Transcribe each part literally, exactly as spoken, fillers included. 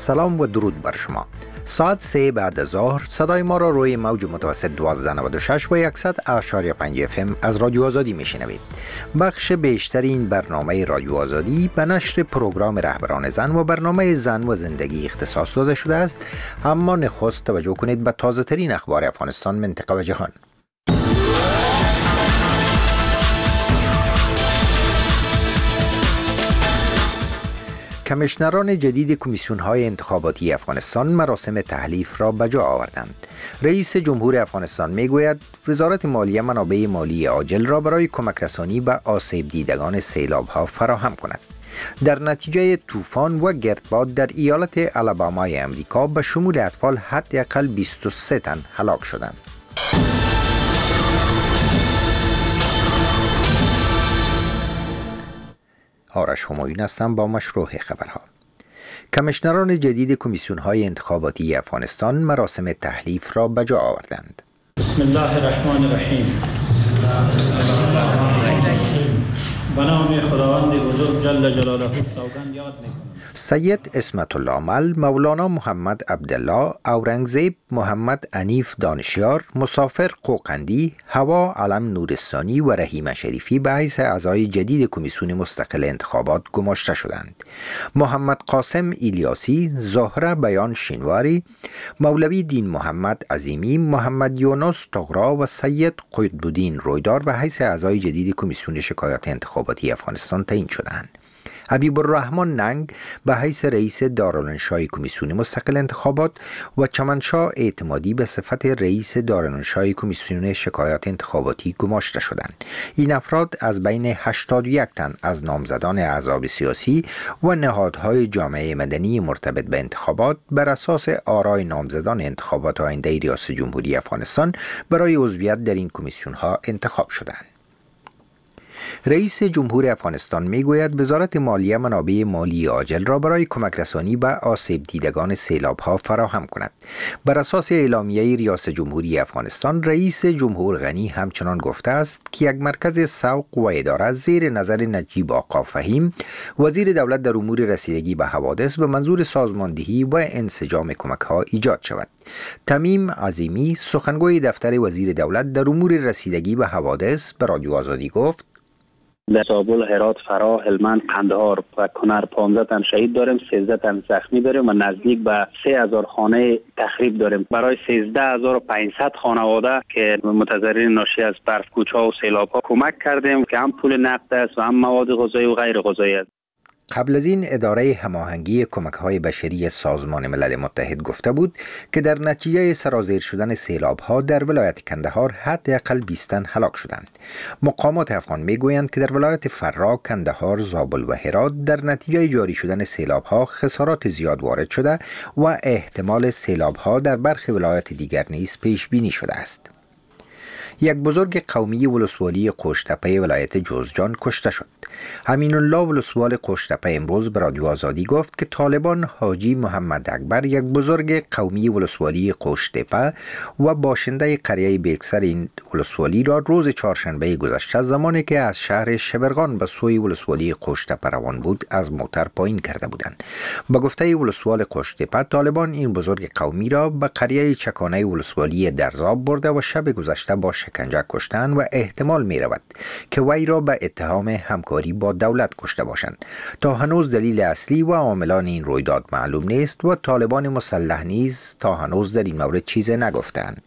سلام و درود بر شما. ساعت سه بعد از ظهر صدای ما را روی موج متوسط دوازده نود و شش و صد اشاری پنج اف ام از رادیو آزادی میشنوید. بخش بیشتر این برنامه رادیو آزادی به نشر پروگرام رهبران زن و برنامه زن و زندگی اختصاص داده شده است. اما نخست توجه کنید به تازه ترین اخبار افغانستان، منطقه و جهان. کمیشنران جدید کمیسیون‌های انتخاباتی افغانستان مراسم تحلیف را به جا آوردند. رئیس جمهور افغانستان میگوید وزارت مالیه منابع مالی عاجل را برای کمک رسانی به آسیب دیدگان سیلاب‌ها فراهم کند. در نتیجه طوفان و گردباد در ایالت آلابامای امریکا به شمول اطفال حداقل بیست و سه تن هلاک شدند. آرش همایون هستم با مشروع خبرها. کمیشنران جدید کمیسیون‌های انتخاباتی افغانستان مراسم تحلیف را به جا آوردند. بسم الله الرحمن الرحیم. به نام خداوند بزرگ جل جلاله سوگند یاد می‌کنم. سید اسمت الله مل، مولانا محمد عبدالله، اورنگزیب محمد انیف دانشیار، مسافر قوقندی، هوا علم نورستانی و رحیم شریفی به حیث اعضای جدید کمیسیون مستقل انتخابات گماشته شدند. محمد قاسم ایلیاسی، زهره بیان شینواری، مولوی دین محمد عظیمی، محمد یونس طغرا و سید قطب‌الدین رویدار به حیث اعضای جدید کمیسیون شکایات انتخاباتی افغانستان تعیین شدند. حبیب الرحمن ننگ به حیث رئیس دارالانشای کمیسیون مستقل انتخابات و چمنشاه اعتمادی به صفت رئیس دارالانشای کمیسیون شکایات انتخاباتی گماشته شدند. این افراد از بین هشتاد و یک تن از نامزدان احزاب سیاسی و نهادهای جامعه مدنی مرتبط به انتخابات بر اساس آرای نامزدان انتخابات آینده ریاست جمهوری افغانستان برای عضویت در این کمیسیون ها انتخاب شدند. رئیس جمهور افغانستان میگوید وزارت مالیه منابع مالی عاجل را برای کمک رسانی به آسیب دیدگان سیلاب ها فراهم کند. بر اساس اعلامیه ریاست جمهوری افغانستان، رئیس جمهور غنی همچنان گفته است که یک مرکز سوق و اداره زیر نظر نجیب آقا فهیم، وزیر دولت در امور رسیدگی به حوادث، به منظور سازماندهی و انسجام کمک ها ایجاد شود. تمیم عظیمی، سخنگوی دفتر وزیر دولت در امور رسیدگی به حوادث، به رادیو آزادی گفت: در زابل، هرات، فراه، هلمند، قندهار و کنر پانزده تن شهید داریم، سیزده تن زخمی داریم و نزدیک به سه هزار خانه تخریب داریم. برای سیزده هزار و پانصد خانواده که متضررین ناشی از برف کوچ‌ها و سیلاب‌ها کمک کردیم که هم پول نقد است و هم مواد غذایی و غیر غذایی است. قبل از این اداره هماهنگی کمک‌های بشری سازمان ملل متحد گفته بود که در نتیجه سرازیر شدن سیلاب‌ها در ولایت کندهار حداقل بیست تن هلاک شدند. مقامات افغان میگویند که در ولایت فرا، کندهار، زابل و هرات در نتیجه جاری شدن سیلاب‌ها خسارات زیاد وارد شده و احتمال سیلاب‌ها در برخی ولایات دیگر نیز پیش بینی شده است. یک بزرگ قومی ولسوالی قوشتپه ولایت جوزجان کشته شد. امین الله ولسوال قوشتپه امروز به رادیو آزادی گفت که طالبان حاجی محمد اکبر، یک بزرگ قومی ولسوالی قوشتپه و باشنده قریه بیکسر این ولسوالی را روز چهارشنبه گذشته زمانی که از شهر شبرغان به سوی ولسوالی قوشتپه روان بود از موتر پایین کرده بودند. به گفته ولسوال قوشتپه، طالبان این بزرگ قومی را به قریه چکانه ولسوالی درزاب برده و شب گذشته با شکنجه کشتن و احتمال می رود که وی را به اتهام همکاری با دولت کشته باشند. تا هنوز دلیل اصلی و عاملان این رویداد معلوم نیست و طالبان مسلح نیز تا هنوز در این مورد چیزی نگفتند.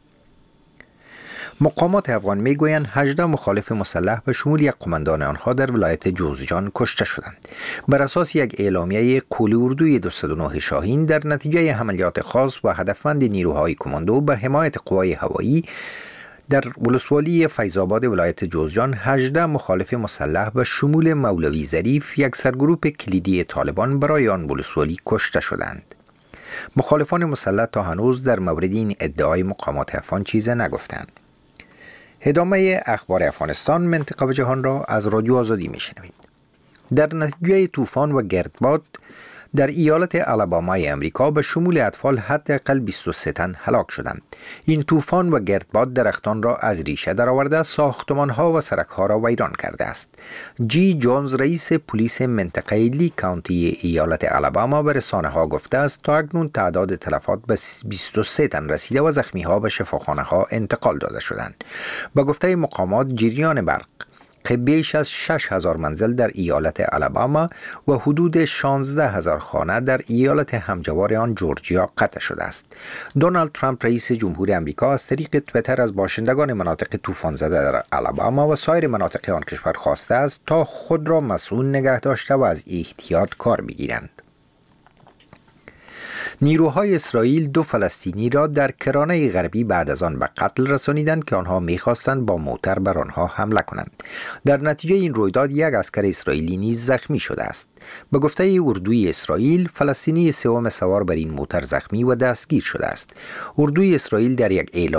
مقامات افغان میگویند هجده مخالف مسلح به شمول یک قماندان آنها در ولایت جوزجان کشته شدند. بر اساس یک اعلامیه قول اردوی دویست و نه شاهین، در نتیجه عملیات خاص و هدفمند نیروهای کماندو به حمایت قوای هوایی در ولسوالی فیض‌آباد ولایت جوزجان، هجده مخالف مسلح به شمول مولوی ظریف، یک سرگروپ کلیدی طالبان، برای آن ولسوالی کشته شدند. مخالفان مسلح تا هنوز در مورد این ادعای مقامات افغان چیزی نگفتند. ادامه اخبار افغانستان، منطقه و جهان را از رادیو آزادی میشنوید. در نتیجه طوفان و گردباد در ایالت آلابامای امریکا به شمول اطفال حداقل بیست و سه تن هلاک شدند. این طوفان و گردباد درختان را از ریشه درآورده، ساختمان‌ها و سرک‌ها را ویران کرده است. جی جونز رئیس پلیس منطقه لی کانتی ایالت آلاباما به رسانه‌ها گفته است تا اکنون تعداد تلفات به بیست و سه تن رسیده و زخمی‌ها به شفاخانه‌ها انتقال داده شدند. با گفته مقامات جریان برق که بیش از شش هزار منزل در ایالت آلاباما و حدود شانزده هزار خانه در ایالت همجوار آن جورجیا قطع شده است. دونالد ترامپ رئیس جمهور آمریکا از طریق توییتر از باشندگان مناطق طوفان زده در آلاباما و سایر مناطق آن کشور خواسته است تا خود را مسئول نگه داشته و از احتیاط کار بگیرند. نیروهای اسرائیل دو فلسطینی را در کرانه غربی بعد از آن به قتل رسانیدند که آنها می‌خواستند با موتر بر آنها حمله کنند. در نتیجه این رویداد یک عسکر اسرائیلی نیز زخمی شده است. به گفته اردوی اسرائیل، فلسطینی سوم سوار بر این موتر زخمی و دستگیر شده است. اردوی اسرائیل در یک اعلام